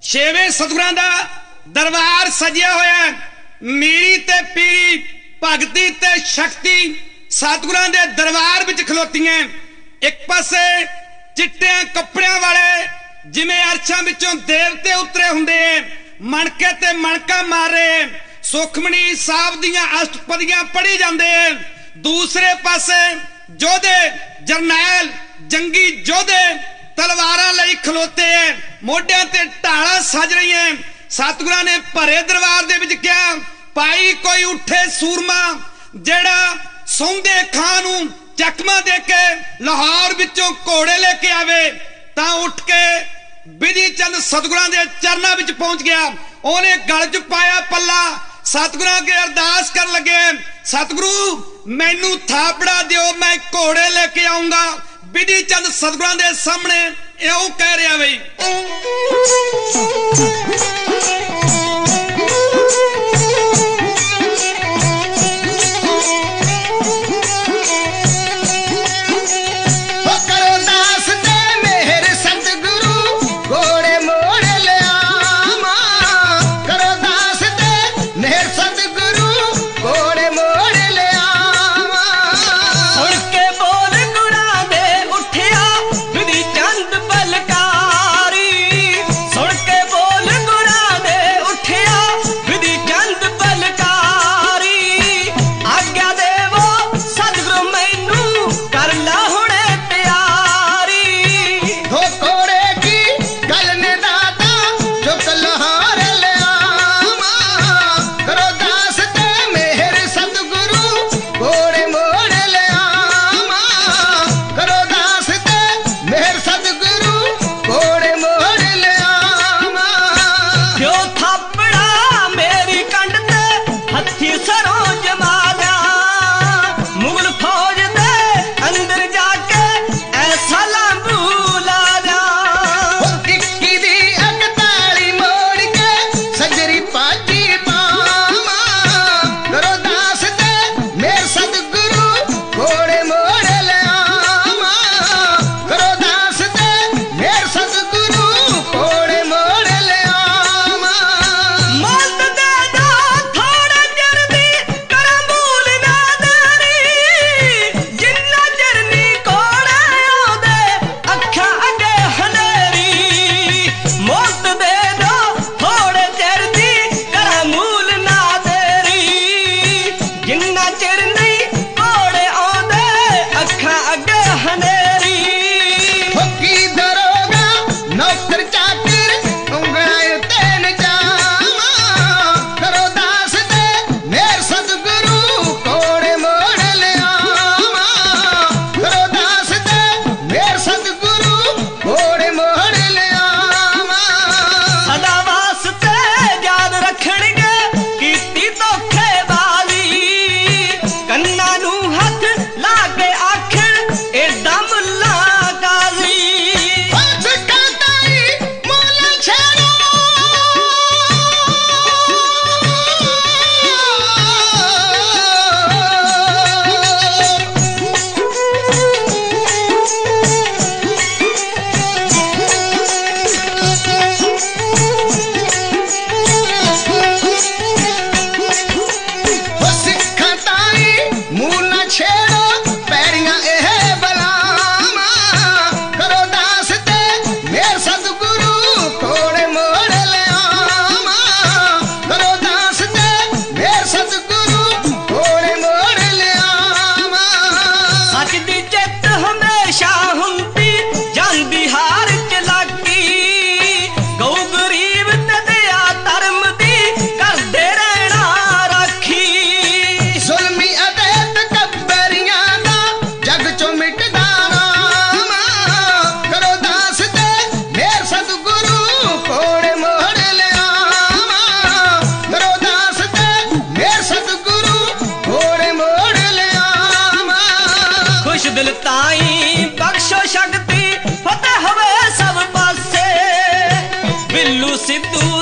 छेवें सतगुरां दा दरबार सजिया होया। मीरी ते पीरी, भगती ते शक्ति सतगुरां दे दरबार विच खलोतीआं। एक पासे चिट्टे कपड़ियां वाले जिवें अरशां विचों देवते उतरे हुंदे, मणके ते मणका मारे सुखमनी साहब दीआं अष्टपदियां पढ़ी जांदे। दूसरे पासे जोधे जरनैल जंगी जोधे तलवारां लई खलोते हैं, मोढियां ते ढालां सज रही हैं। सतगुरां ने भरे दरबार दे विच कहा, भाई कोई उठे सूरमा जेड़ा सौंदे खां नूं चकमा दे के लाहौर विचों घोड़े लेके आवे। तां उठ के विधि चंद सतगुरां दे चरनां विच पहुंच गया। ओने गल च पाया पल्ला, सतगुरां अगे अरदास कर लगे, सतगुरु मैनू थापड़ा दिओ, मैं घोड़े लेके आऊंगा। विधि चंद सतगुरां दे सामने इउं कह रहा बई, दिल ताई बख्शो शक्ति फतेह होवे सब पासे। बिल्लू सिद्धू